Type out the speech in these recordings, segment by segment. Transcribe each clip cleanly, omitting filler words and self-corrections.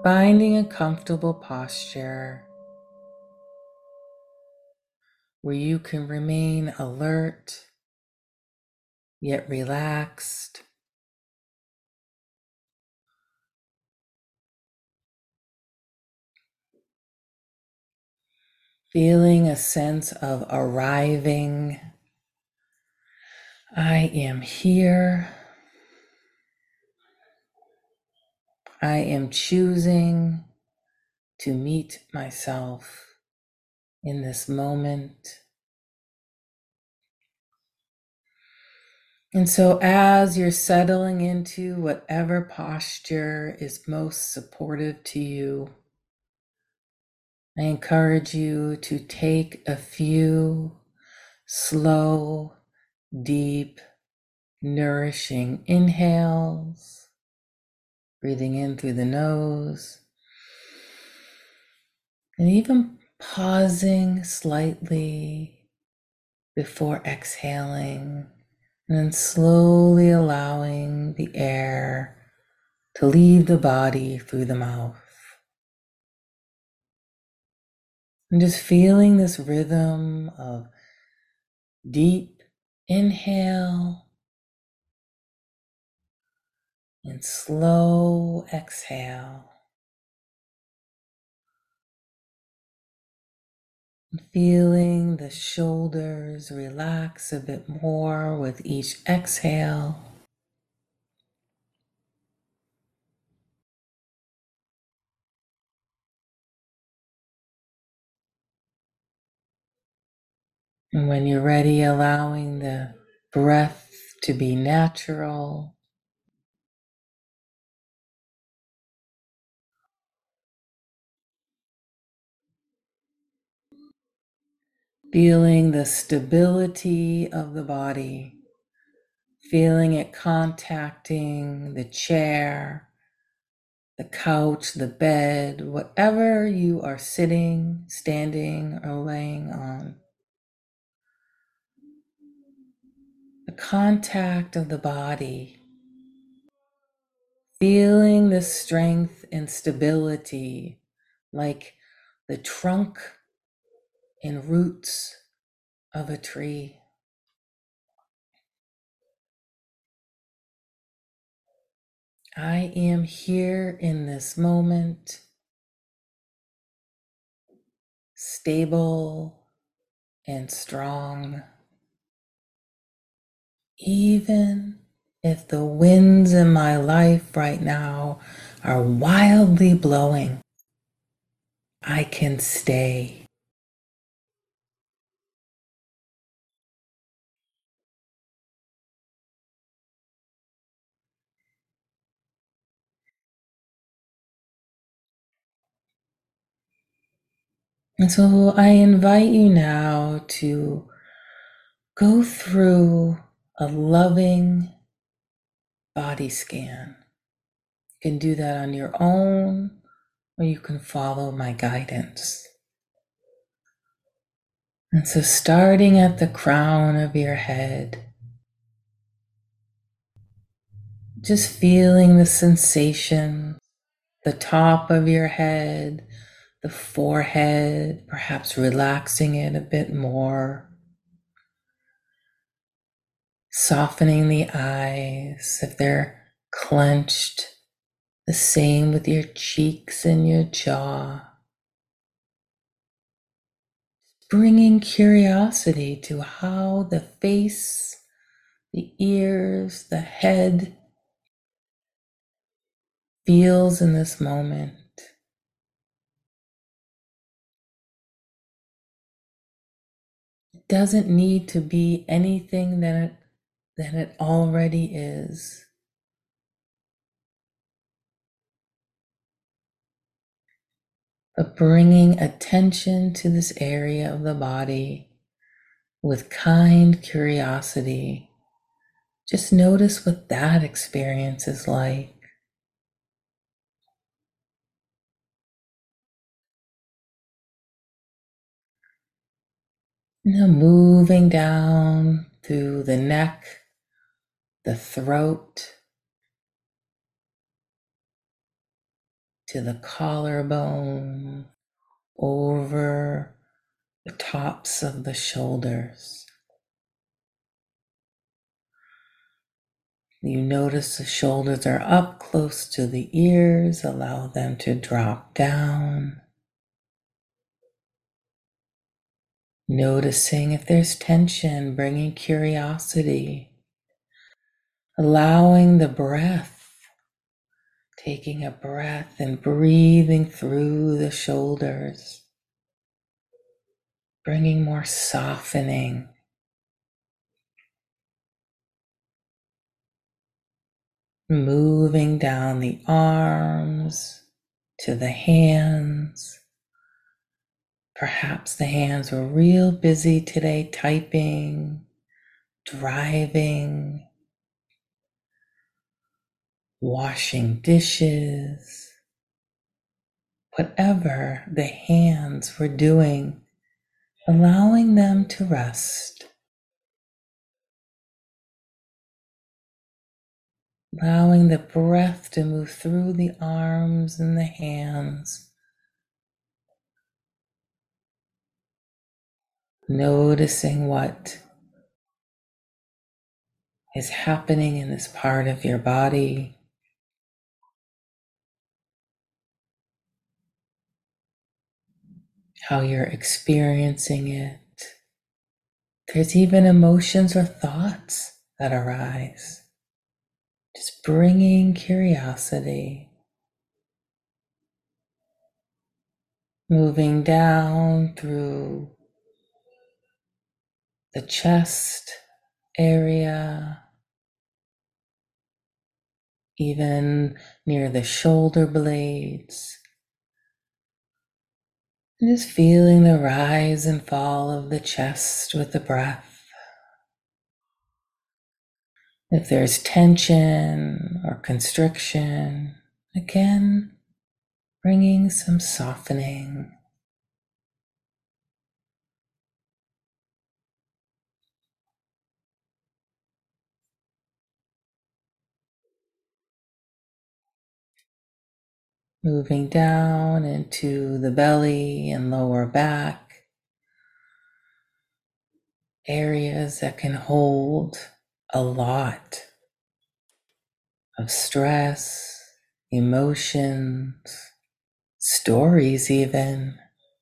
Finding a comfortable posture where you can remain alert yet relaxed. Feeling a sense of arriving. I am here. I am choosing to meet myself in this moment. And so, as you're settling into whatever posture is most supportive to you, I encourage you to take a few slow, deep, nourishing inhales, breathing in through the nose, and even pausing slightly before exhaling, and then slowly allowing the air to leave the body through the mouth. And just feeling this rhythm of deep inhale and slow exhale. And feeling the shoulders relax a bit more with each exhale. And when you're ready, allowing the breath to be natural. Feeling the stability of the body, feeling it contacting the chair, the couch, the bed, whatever you are sitting, standing, or laying on. The contact of the body, feeling the strength and stability like the trunk and roots of a tree. I am here in this moment, stable and strong, even if the winds in my life right now are wildly blowing. I can stay. And so I invite you now to go through a loving body scan. You can do that on your own, or you can follow my guidance. And so, starting at the crown of your head, just feeling the sensation, the top of your head, the forehead, perhaps relaxing it a bit more, softening the eyes if they're clenched, the same with your cheeks and your jaw. Bringing curiosity to how the face, the ears, the head feels in this moment. It doesn't need to be anything than it already is. But bringing attention to this area of the body with kind curiosity, just notice what that experience is like. Now moving down through the neck, the throat, to the collarbone, over the tops of the shoulders. You notice the shoulders are up close to the ears. Allow them to drop down. Noticing if there's tension, bringing curiosity. Allowing the breath, taking a breath and breathing through the shoulders. Bringing more softening. Moving down the arms to the hands. Perhaps the hands were real busy today, typing, driving, washing dishes. Whatever the hands were doing, allowing them to rest. Allowing the breath to move through the arms and the hands. Noticing what is happening in this part of your body. How you're experiencing it. There's even emotions or thoughts that arise. Just bringing curiosity. Moving down through the chest area, even near the shoulder blades. And just feeling the rise and fall of the chest with the breath. If there's tension or constriction, again, bringing some softening. Moving down into the belly and lower back, areas that can hold a lot of stress, emotions, stories even.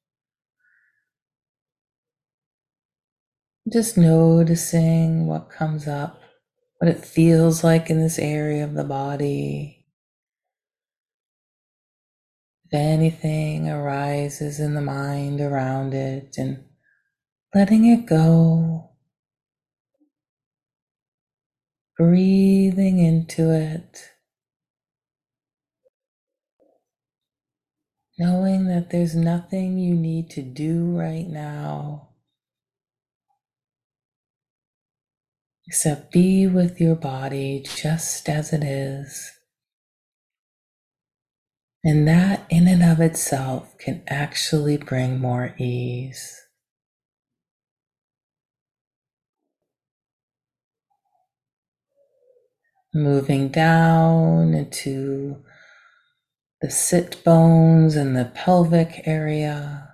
Just noticing what comes up, what it feels like in this area of the body. If anything arises in the mind around it, and letting it go, breathing into it, knowing that there's nothing you need to do right now except be with your body just as it is. And that in and of itself can actually bring more ease. Moving down into the sit bones and the pelvic area.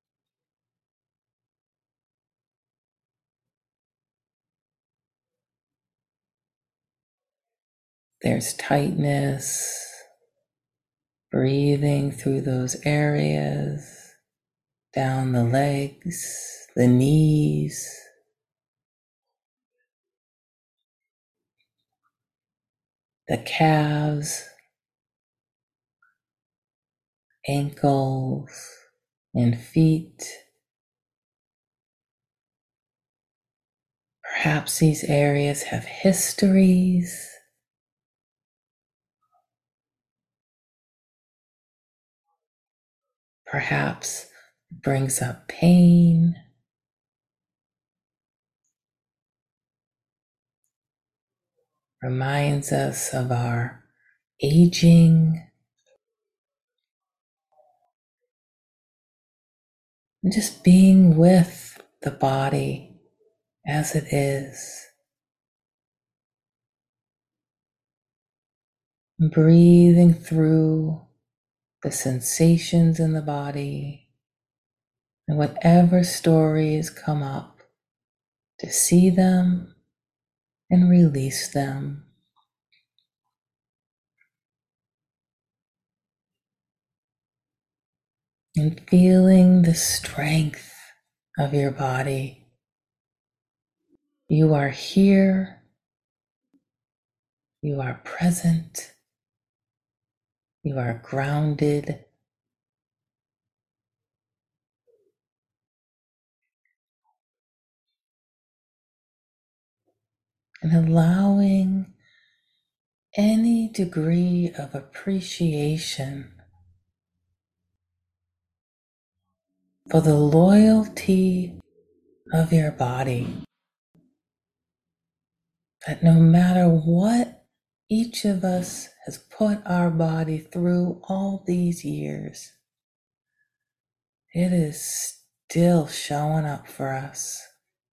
There's tightness, breathing through those areas, down the legs, the knees, the calves, ankles, and feet. Perhaps these areas have histories. Perhaps it brings up pain. Reminds us of our aging. And just being with the body as it is. Breathing through the sensations in the body, and whatever stories come up, to see them and release them. And feeling the strength of your body. You are here, you are present, you are grounded, and allowing any degree of appreciation for the loyalty of your body. That no matter what each of us has put our body through all these years, it is still showing up for us.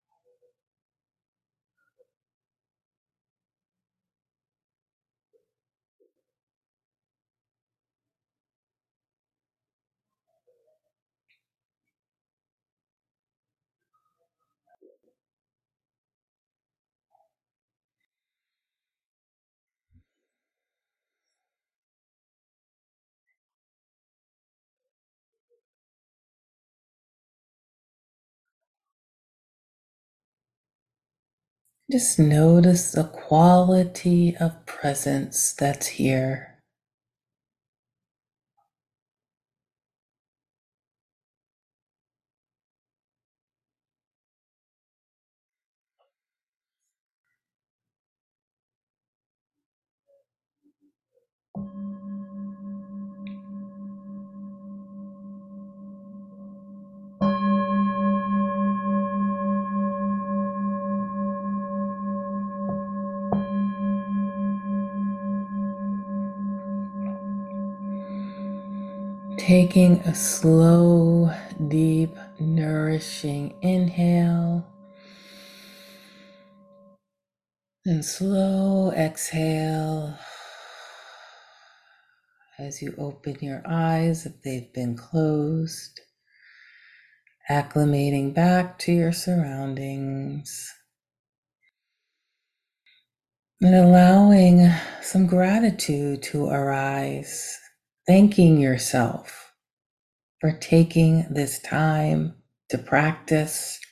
Just notice the quality of presence that's here. Taking a slow, deep, nourishing inhale and slow exhale as you open your eyes if they've been closed, acclimating back to your surroundings and allowing some gratitude to arise, thanking yourself for taking this time to practice,